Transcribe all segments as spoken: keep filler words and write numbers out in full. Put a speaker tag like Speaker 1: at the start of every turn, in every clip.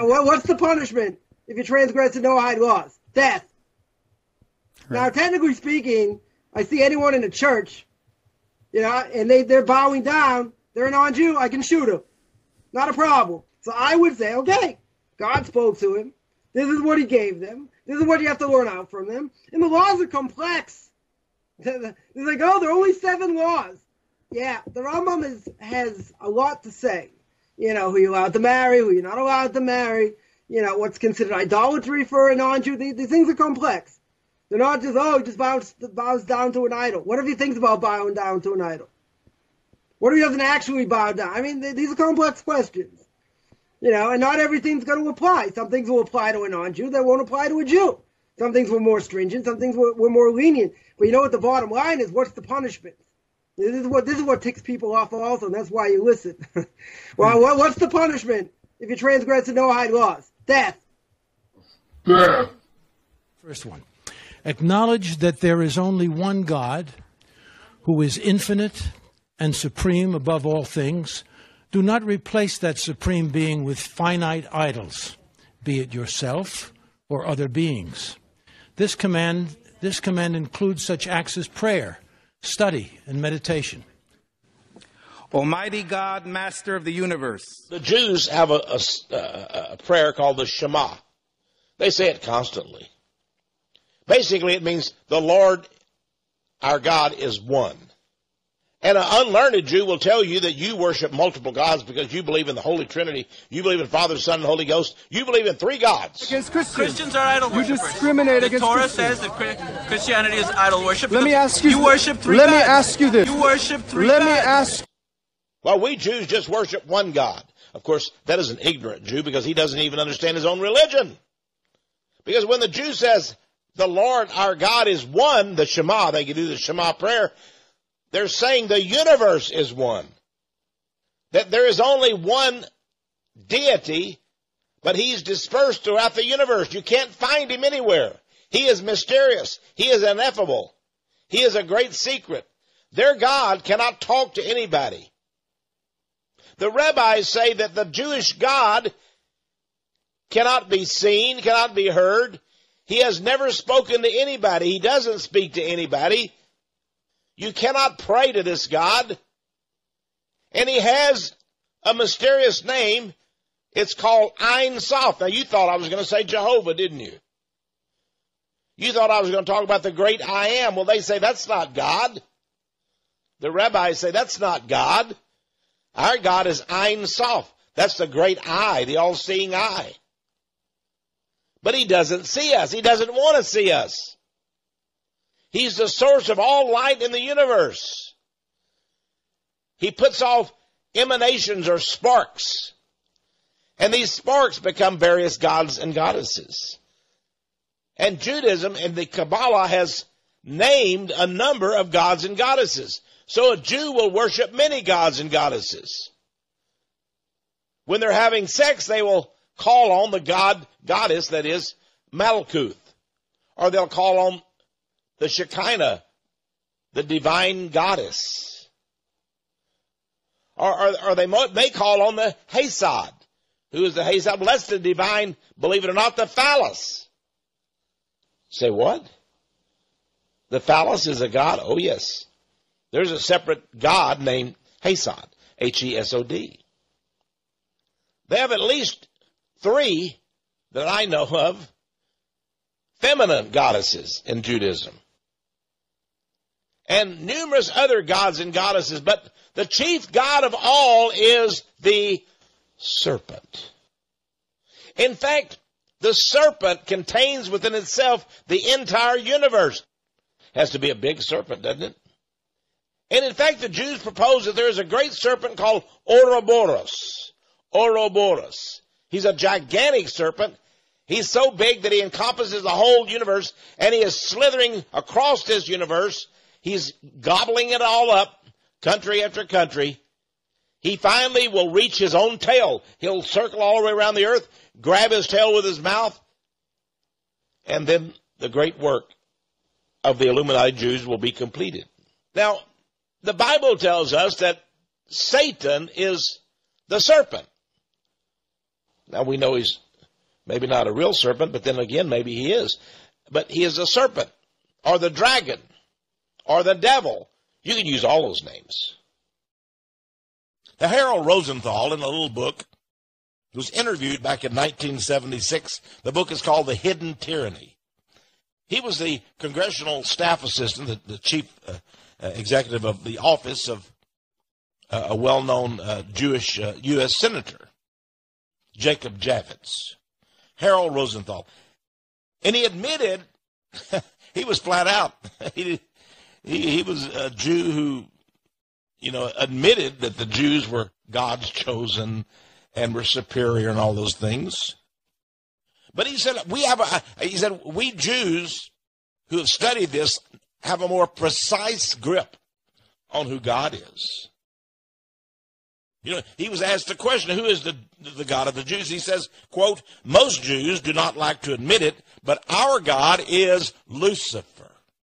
Speaker 1: what, what's the punishment if you transgress the Noahide laws? Death. Right. Now, technically speaking, I see anyone in a church, you know, and they, they're bowing down, they're a non-Jew, I can shoot them. Not a problem. So I would say, okay, God spoke to him. This is what he gave them. This is what you have to learn out from them. And the laws are complex. It's like, oh, there are only seven laws. Yeah, the Rambam is, has a lot to say. You know, who you're allowed to marry, who you're not allowed to marry, you know, what's considered idolatry for a non-Jew. These, these things are complex. They're not just, oh, he just bows, bows down to an idol. What if he thinks about bowing down to an idol? What if he doesn't actually bow down? I mean, th- these are complex questions. You know, and not everything's going to apply. Some things will apply to a non-Jew that won't apply to a Jew. Some things were more stringent. Some things were, were more lenient. But you know what the bottom line is? What's the punishment? This is what this is what ticks people off also, and that's why you listen. Well, what, what's the punishment if you transgress the Noahide laws? Death.
Speaker 2: Death.
Speaker 3: First one. Acknowledge that there is only one God who is infinite and supreme above all things. Do not replace that supreme being with finite idols, be it yourself or other beings. This command, this command includes such acts as prayer, study, and meditation.
Speaker 4: Almighty God, Master of the universe.
Speaker 2: The Jews have a, a, a prayer called the Shema. They say it constantly. Basically, it means the Lord, our God, is one. And an unlearned Jew will tell you that you worship multiple gods because you believe in the Holy Trinity. You believe in Father, Son, and Holy Ghost. You believe in three gods.
Speaker 5: Against Christians.
Speaker 6: Christians are idol worshippers.
Speaker 5: You discriminate
Speaker 6: the
Speaker 5: against
Speaker 6: Torah
Speaker 5: Christians.
Speaker 6: says that Christianity is idol worship.
Speaker 5: Let me ask you.
Speaker 6: You worship three
Speaker 5: let
Speaker 6: gods.
Speaker 5: Let me ask you this.
Speaker 6: You worship three
Speaker 5: let
Speaker 6: gods.
Speaker 5: Let me ask.
Speaker 2: Well, we Jews just worship one God. Of course, that is an ignorant Jew because he doesn't even understand his own religion. Because when the Jew says, the Lord our God is one, the Shema, they can do the Shema prayer, they're saying the universe is one. That there is only one deity, but he's dispersed throughout the universe. You can't find him anywhere. He is mysterious. He is ineffable. He is a great secret. Their God cannot talk to anybody. The rabbis say that the Jewish God cannot be seen, cannot be heard. He has never spoken to anybody. He doesn't speak to anybody. You cannot pray to this God. And he has a mysterious name. It's called Ein Sof. Now, you thought I was going to say Jehovah, didn't you? You thought I was going to talk about the great I Am. Well, they say that's not God. The rabbis say that's not God. Our God is Ein Sof. That's the great I, the all-seeing eye. But he doesn't see us. He doesn't want to see us. He's the source of all light in the universe. He puts off emanations or sparks. And these sparks become various gods and goddesses. And Judaism and the Kabbalah has named a number of gods and goddesses. So a Jew will worship many gods and goddesses. When they're having sex, they will call on the god, goddess, that is, Malkuth. Or they'll call on the Shekinah, the divine goddess. Or, or, or they may call on the Hesed. Who is the Hesed? Well, that's the divine, believe it or not, the phallus. Say what? The phallus is a god? Oh, yes. There's a separate god named Hesed, H E S O D. They have at least three that I know of feminine goddesses in Judaism. And numerous other gods and goddesses, but the chief god of all is the serpent. In fact, the serpent contains within itself the entire universe. Has to be a big serpent, doesn't it? And in fact, the Jews propose that there is a great serpent called Ouroboros. Ouroboros. He's a gigantic serpent. He's so big that he encompasses the whole universe, and he is slithering across this universe. He's gobbling it all up, country after country. He finally will reach his own tail. He'll circle all the way around the earth, grab his tail with his mouth, and then the great work of the Illuminati Jews will be completed. Now, the Bible tells us that Satan is the serpent. Now, we know he's Maybe not a real serpent, but then again, maybe he is. But he is a serpent, or the dragon, or the devil. You can use all those names. Now, Harold Rosenthal, in a little book, was interviewed back in nineteen seventy-six. The book is called The Hidden Tyranny. He was the congressional staff assistant, the, the chief uh, uh, executive of the office of uh, a well-known uh, Jewish uh, U S senator, Jacob Javits. Harold Rosenthal. And he admitted, he was flat out, he, he, he was a Jew who, you know, admitted that the Jews were God's chosen and were superior and all those things. But he said, we have a, he said, we Jews who have studied this have a more precise grip on who God is. You know, he was asked the question, who is the, the God of the Jews? He says, quote, most Jews do not like to admit it, but our God is Lucifer.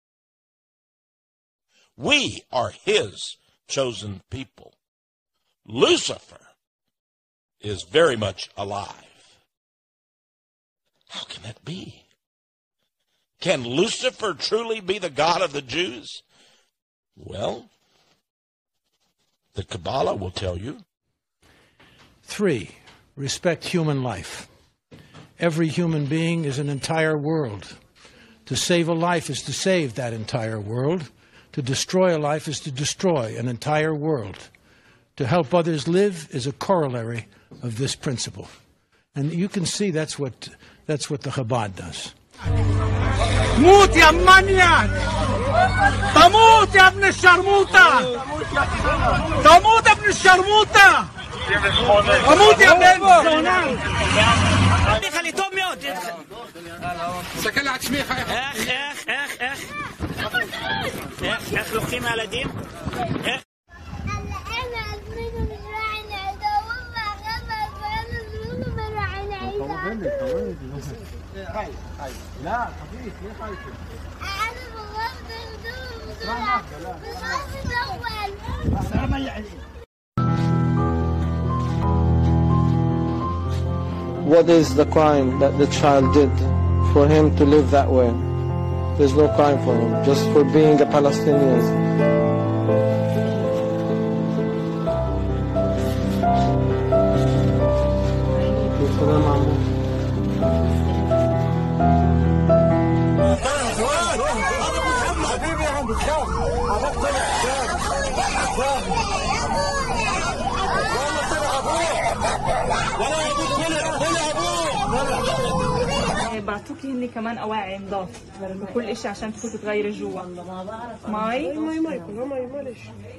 Speaker 2: We are his chosen people. Lucifer is very much alive. How can that be? Can Lucifer truly be the God of the Jews? Well, the Kabbalah will tell you.
Speaker 3: Three, respect human life. Every human being is an entire world. To save a life is to save that entire world. To destroy a life is to destroy an entire world. To help others live is a corollary of this principle. And you can see that's what, that's what the Chabad does.
Speaker 5: موت يا منيان تموت يا ابن الشرموطة تموت ابن الشرموطة تموت يا ابن الزونان خلي توم يوت سكن على تشميخ اخ اخ اخ اخ اخ اخ لقيم على دين اخ
Speaker 1: هاي هاي لا خفيف ليه خايفه؟
Speaker 7: انا بغض الهدوم بغض الاول.
Speaker 8: What is the crime that the child did for him to live that way? There's no crime for him, just for being a Palestinian.
Speaker 9: بعطوكي هني كمان أواعي نضاف بكل إشي عشان تفوتوا تغيري جوا. ماي ماي ماي كلها ماي معلش.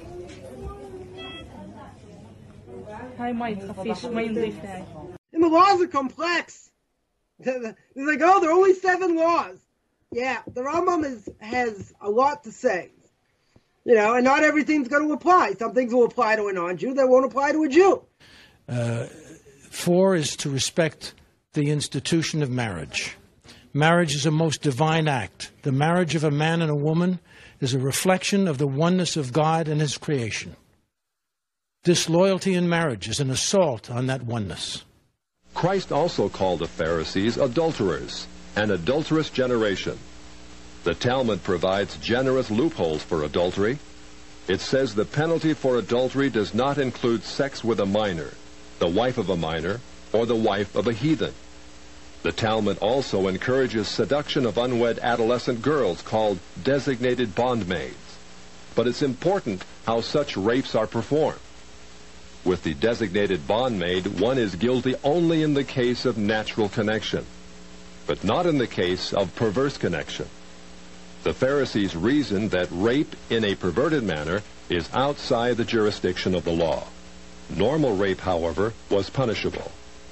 Speaker 9: هاي ماي تخفيش ماي نضيف هاي.
Speaker 1: And the laws are complex. They're like, oh, there are only seven laws. Yeah, the Rambam is, has a lot to say. You know, and not everything's going to apply. Some things will apply to a non-Jew that won't apply to a Jew.
Speaker 3: Uh, four is to respect the institution of marriage. Marriage is a most divine act. The marriage of a man and a woman is a reflection of the oneness of God and his creation. Disloyalty in marriage is an assault on that oneness.
Speaker 10: Christ also called the Pharisees adulterers, an adulterous generation. The Talmud provides generous loopholes for adultery. It says the penalty for adultery does not include sex with a minor, the wife of a minor, or the wife of a heathen. The Talmud also encourages seduction of unwed adolescent girls called designated bondmaids. But it's important how such rapes are performed. With the designated bondmaid, one is guilty only in the case of natural connection, but not in the case of perverse connection. The Pharisees reasoned that rape in a perverted manner is outside the jurisdiction of the law. Normal rape, however, was punishable.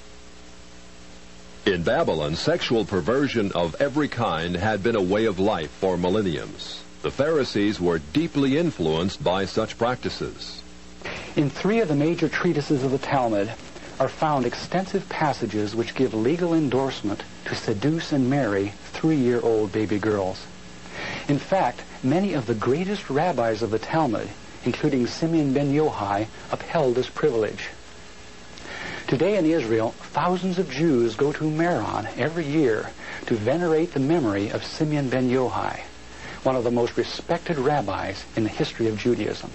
Speaker 10: In Babylon, sexual perversion of every kind had been a way of life for millenniums. The Pharisees were deeply influenced by such practices.
Speaker 11: In three of the major treatises of the Talmud are found extensive passages which give legal endorsement to seduce and marry three-year-old baby girls. In fact, many of the greatest rabbis of the Talmud, including Simeon ben Yochai, upheld this privilege. Today in Israel, thousands of Jews go to Meron every year to venerate the memory of Simeon ben Yochai, one of the most respected rabbis in the history of Judaism.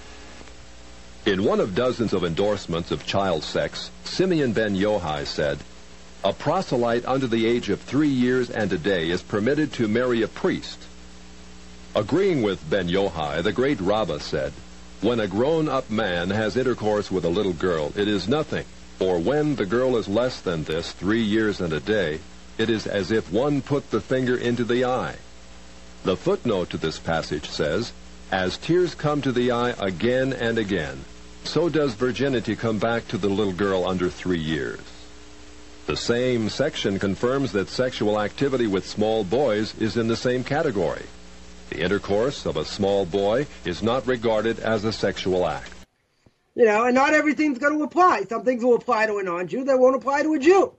Speaker 10: In one of dozens of endorsements of child sex, Simeon ben Yochai said, "A proselyte under the age of three years and a day is permitted to marry a priest." Agreeing with ben Yochai, the great Rabbah said, "When a grown-up man has intercourse with a little girl, it is nothing, for when the girl is less than this, three years and a day, it is as if one put the finger into the eye." The footnote to this passage says, "As tears come to the eye again and again, so does virginity come back to the little girl under three years." The same section confirms that sexual activity with small boys is in the same category. The intercourse of a small boy is not regarded as a sexual act.
Speaker 1: You know, and not everything's going to apply. Some things will apply to a non-Jew that won't apply to a Jew.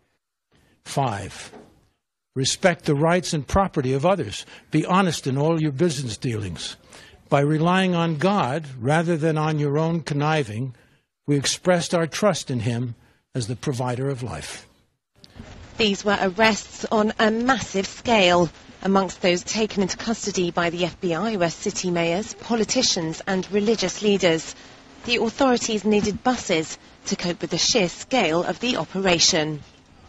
Speaker 3: Five, respect the rights and property of others. Be honest in all your business dealings. By relying on God rather than on your own conniving, we expressed our trust in him as the provider of life.
Speaker 12: These were arrests on a massive scale. Amongst those taken into custody by the F B I were city mayors, politicians and religious leaders. The authorities needed buses to cope with the sheer scale of the operation.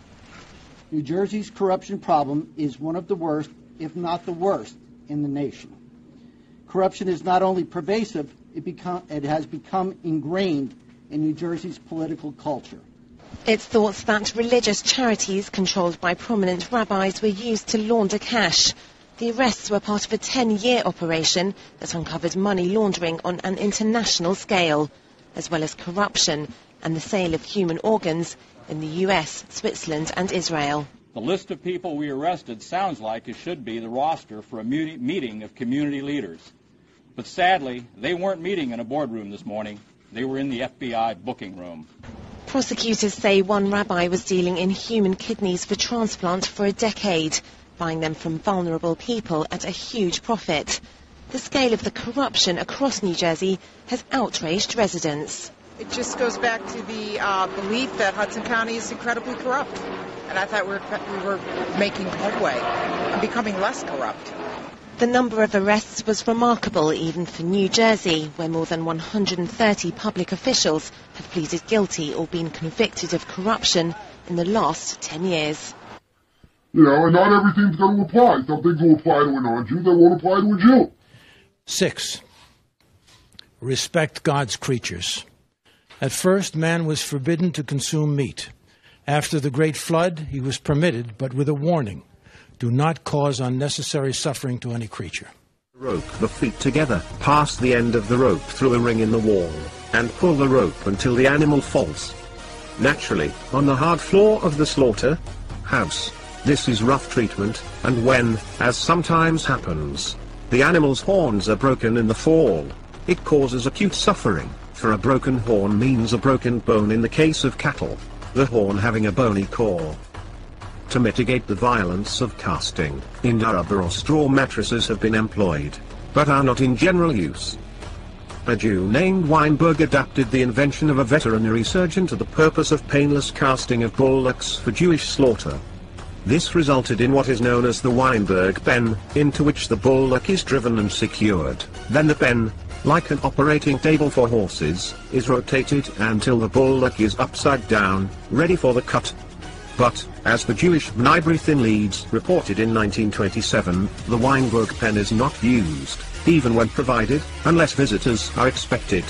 Speaker 13: New Jersey's corruption problem is one of the worst, if not the worst, in the nation. Corruption is not only pervasive, it, become, it has become ingrained in New Jersey's political culture.
Speaker 12: It's thought that religious charities controlled by prominent rabbis were used to launder cash. The arrests were part of a ten-year operation that uncovered money laundering on an international scale, as well as corruption and the sale of human organs in the U S, Switzerland and Israel.
Speaker 14: The list of people we arrested sounds like it should be the roster for a meeting of community leaders. But sadly, they weren't meeting in a boardroom this morning. They were in the F B I booking room.
Speaker 12: Prosecutors say one rabbi was dealing in human kidneys for transplant for a decade, buying them from vulnerable people at a huge profit. The scale of the corruption across New Jersey has outraged residents.
Speaker 15: It just goes back to the uh, belief that Hudson County is incredibly corrupt. And I thought we were, we were making headway and becoming less corrupt.
Speaker 12: The number of arrests was remarkable even for New Jersey, where more than one hundred thirty public officials have pleaded guilty or been convicted of corruption in the last ten years.
Speaker 16: You know, and not everything's going to apply. Some things will apply to a non-Jew that won't apply to a Jew.
Speaker 3: Six, respect God's creatures. At first, man was forbidden to consume meat. After the great flood, he was permitted, but with a warning. Do not cause unnecessary suffering to any creature.
Speaker 17: Rope the feet together, pass the end of the rope through a ring in the wall, and pull the rope until the animal falls naturally on the hard floor of the slaughter house. This is rough treatment, and when, as sometimes happens, the animal's horns are broken in the fall, it causes acute suffering, for a broken horn means a broken bone in the case of cattle, the horn having a bony core. To mitigate the violence of casting, india rubber or straw mattresses have been employed, but are not in general use. A Jew named Weinberg adapted the invention of a veterinary surgeon to the purpose of painless casting of bullocks for Jewish slaughter. This resulted in what is known as the Weinberg pen, into which the bullock is driven and secured. Then the pen, like an operating table for horses, is rotated until the bullock is upside down, ready for the cut. But, as the Jewish Bnei B'rith in Leeds reported in nineteen twenty-seven, the Weinberg pen is not used, even when provided, unless visitors are expected.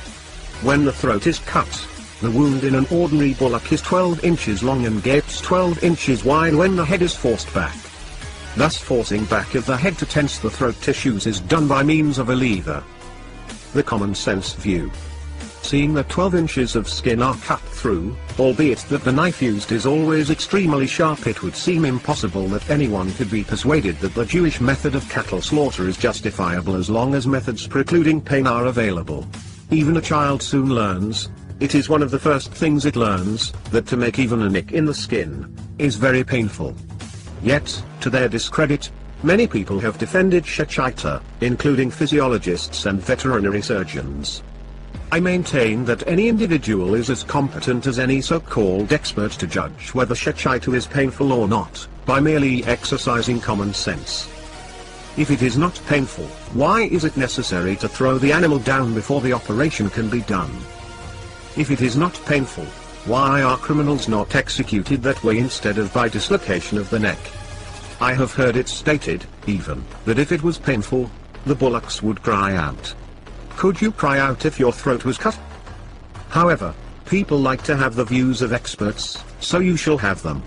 Speaker 17: When the throat is cut, the wound in an ordinary bullock is twelve inches long and gapes twelve inches wide when the head is forced back. Thus forcing back of the head to tense the throat tissues is done by means of a lever. The common sense view. Seeing that twelve inches of skin are cut through, albeit that the knife used is always extremely sharp, it would seem impossible that anyone could be persuaded that the Jewish method of cattle slaughter is justifiable as long as methods precluding pain are available. Even a child soon learns, it is one of the first things it learns, that to make even a nick in the skin is very painful. Yet, to their discredit, many people have defended Shechita, including physiologists and veterinary surgeons. I maintain that any individual is as competent as any so-called expert to judge whether Shechaitu is painful or not, by merely exercising common sense. If it is not painful, why is it necessary to throw the animal down before the operation can be done? If it is not painful, why are criminals not executed that way instead of by dislocation of the neck? I have heard it stated, even, that if it was painful, the bullocks would cry out. Could you cry out if your throat was cut? However, people like to have the views of experts, so you shall have them.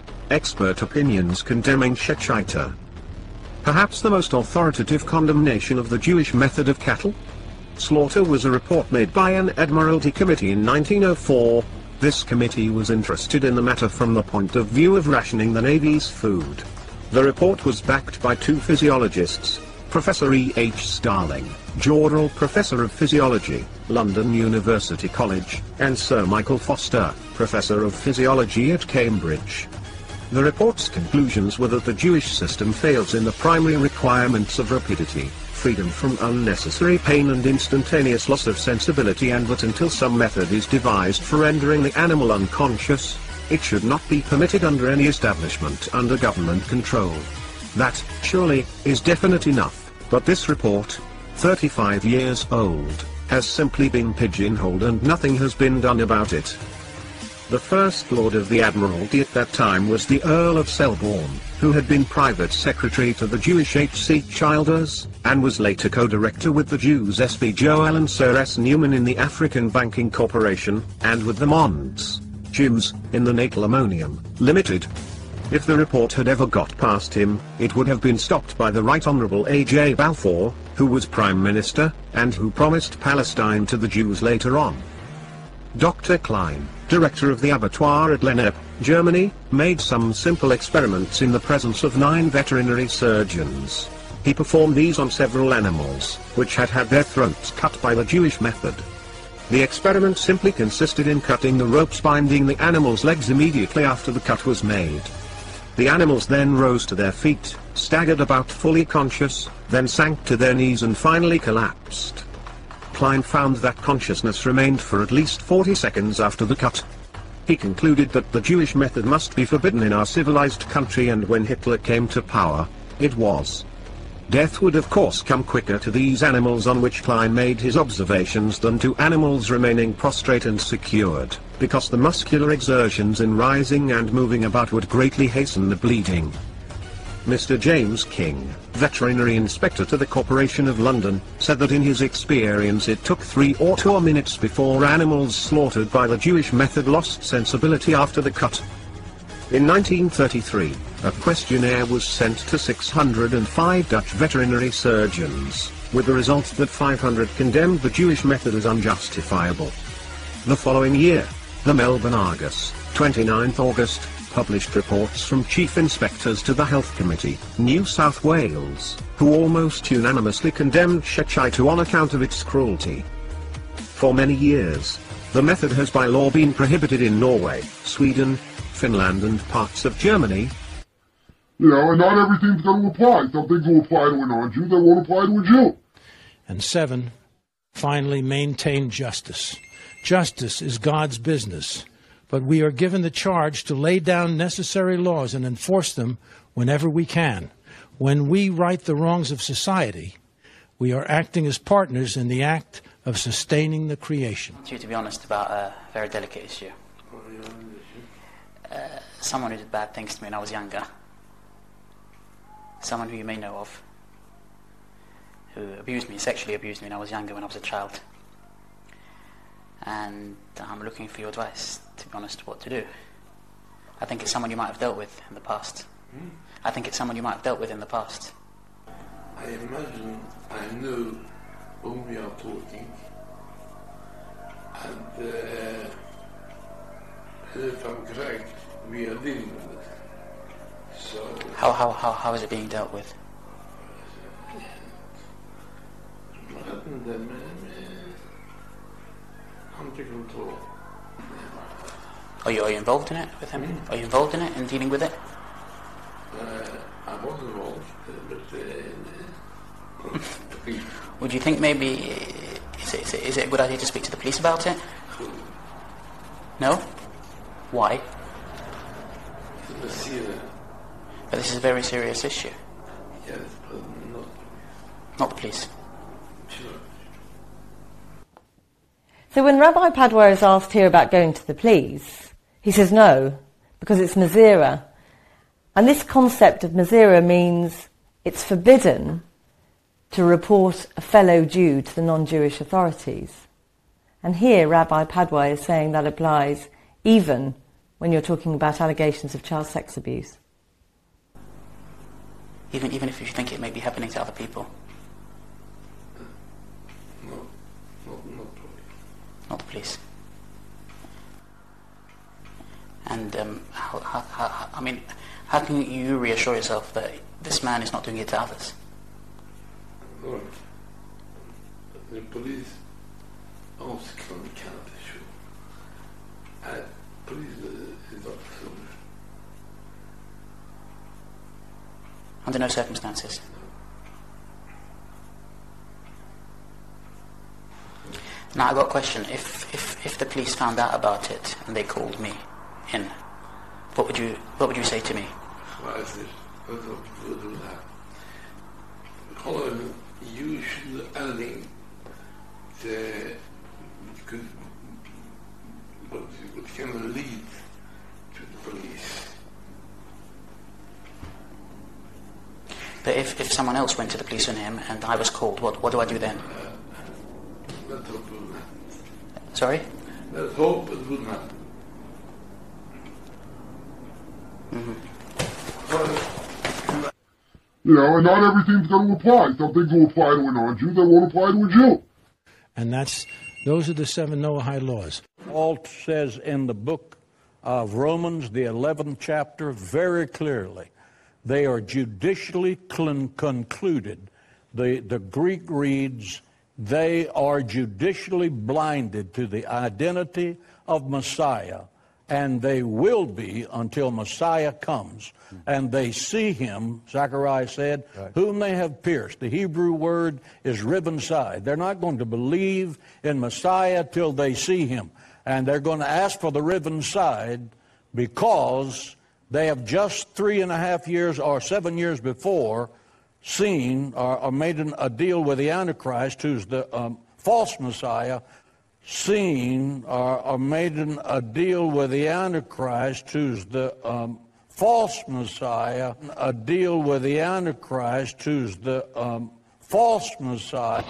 Speaker 17: Expert opinions condemning Shechaitu. Perhaps the most authoritative condemnation of the Jewish method of cattle slaughter was a report made by an Admiralty Committee in nineteen oh four. This committee was interested in the matter from the point of view of rationing the Navy's food. The report was backed by two physiologists, Professor E. H. Starling, Jordal Professor of Physiology, London University College, and Sir Michael Foster, Professor of Physiology at Cambridge. The report's conclusions were that the Jewish system fails in the primary requirements of rapidity, freedom from unnecessary pain and instantaneous loss of sensibility, and that until some method is devised for rendering the animal unconscious, it should not be permitted under any establishment under government control. That, surely, is definite enough, but this report, thirty-five years old, has simply been pigeonholed and nothing has been done about it. The First Lord of the Admiralty at that time was the Earl of Selborne, who had been private secretary to the Jewish H C Childers, and was later co-director with the Jews S B Joel and Sir S. Newman in the African Banking Corporation, and with the Monds, Jews, in the Natal Ammonium, Limited. If the report had ever got past him, it would have been stopped by the Right Honourable A J Balfour, who was Prime Minister, and who promised Palestine to the Jews later on. Doctor Klein, director of the abattoir at Lennep, Germany, made some simple experiments in the presence of nine veterinary surgeons. He performed these on several animals, which had had their throats cut by the Jewish method. The experiment simply consisted in cutting the ropes binding the animal's legs immediately after the cut was made. The animals then rose to their feet, staggered about fully conscious, then sank to their knees and finally collapsed. Klein found that consciousness remained for at least forty seconds after the cut. He concluded that the Jewish method must be forbidden in our civilized country, and when Hitler came to power, it was. Death would of course come quicker to these animals on which Klein made his observations than to animals remaining prostrate and secured, because the muscular exertions in rising and moving about would greatly hasten the bleeding. Mister James King, veterinary inspector to the Corporation of London, said that in his experience it took three or four minutes before animals slaughtered by the Jewish method lost sensibility after the cut. In nineteen thirty-three, a questionnaire was sent to six hundred five Dutch veterinary surgeons, with the result that five hundred condemned the Jewish method as unjustifiable. The following year, the Melbourne Argus, twenty-ninth August, published reports from chief inspectors to the Health Committee, New South Wales, who almost unanimously condemned Shechaitu on account of its cruelty. For many years, the method has by law been prohibited in Norway, Sweden, Finland and parts of Germany.
Speaker 16: You know, and not everything's going to apply. Some things will apply to a non-Jew, they won't apply to a Jew.
Speaker 3: And seven, finally maintain justice. Justice is God's business, but we are given the charge to lay down necessary laws and enforce them whenever we can. When we right the wrongs of society, we are acting as partners in the act of sustaining the creation.
Speaker 18: To, to be honest about a very delicate issue. Uh, someone who did bad things to me when I was younger. Someone who you may know of. Who abused me, sexually abused me when I was younger, when I was a child. And I'm looking for your advice, to be honest, what to do. I think it's someone you might have dealt with in the past.
Speaker 19: Hmm?
Speaker 18: I think it's someone you might have dealt with in the past.
Speaker 19: I imagine I know whom we are talking. And uh, if I'm correct, we are dealing with it. So
Speaker 18: how, how, how, how is it being dealt with? Are you, are you involved in it with him? Are you involved in it, in dealing with it?
Speaker 19: Uh, I was involved, but... Uh,
Speaker 18: Would you think maybe it's Is it, is it, is it a good idea to speak to the police about it? No? Why? But this is a very serious issue.
Speaker 19: Yes, but not...
Speaker 18: Not the police.
Speaker 20: So when Rabbi Padwa is asked here about going to the police, he says no, because it's Mazira. And this concept of Mazira means it's forbidden to report a fellow Jew to the non-Jewish authorities. And here Rabbi Padwa is saying that applies even when you're talking about allegations of child sex abuse.
Speaker 18: Even, even if you think it may be happening to other people?
Speaker 19: No, not, not
Speaker 18: Not the police. And um, how, how, how, I mean, how can you reassure yourself that this man is not doing it to others?
Speaker 19: Lord, the police also cannot assure. And police is not the solution.
Speaker 18: Under no circumstances. Now I've got a question. If, if if the police found out about it and they called me in, what would you what would you say to me?
Speaker 19: Well, I said, what would do that? Color, you should adding the could what, what can lead to the police.
Speaker 18: But if, if someone else went to the police on him and I was called, what what do I do then?
Speaker 19: Let's hope it would not.
Speaker 18: Sorry?
Speaker 19: Let's hope it would not.
Speaker 16: Mm-hmm. You know, and not everything's going to apply. Some things will apply to a non-Jew, they won't apply to a Jew.
Speaker 3: And that's those are the seven Noahide laws.
Speaker 21: Paul says in the book of Romans, the eleventh chapter, very clearly, they are judicially con- concluded. The, the Greek reads, they are judicially blinded to the identity of Messiah, and they will be until Messiah comes. And they see him, Zechariah said, right, whom they have pierced. The Hebrew word is riven side. They're not going to believe in Messiah till they see him. And they're going to ask for the riven side because they have just three and a half years or seven years before seen or, or made an, a deal with the Antichrist, who's the um, false Messiah, seen or, or made an, a deal with the Antichrist, who's the um, false Messiah, a deal with the Antichrist, who's the um, false Messiah.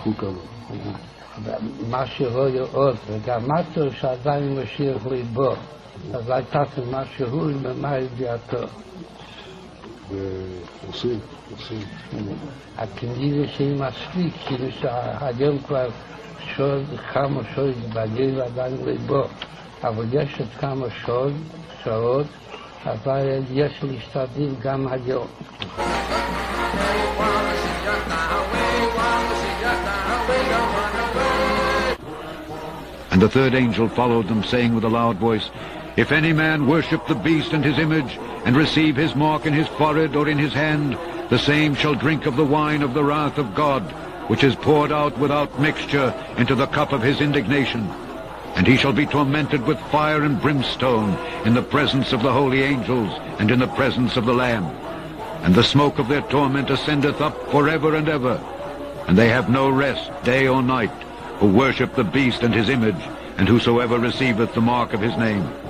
Speaker 22: מה שהוא עוד, וגם משהו שעדיין משיח ליבו, אז הייתה מה שהוא ומה ידיעתו.
Speaker 19: עושים, עושים.
Speaker 22: הכנראה שהיא מספיק, כאילו שהיום כבר שוד, כמה שוד בגיל עדיין ליבו, אבל יש את כמה שוד, שעות, אבל יש להשתדל גם היום.
Speaker 23: And the third angel followed them, saying with a loud voice, If any man worship the beast and his image, and receive his mark in his forehead or in his hand, the same shall drink of the wine of the wrath of God, which is poured out without mixture into the cup of his indignation. And he shall be tormented with fire and brimstone in the presence of the holy angels and in the presence of the Lamb. And the smoke of their torment ascendeth up forever and ever. And they have no rest day or night, who worship the beast and his image, and whosoever receiveth the mark of his name.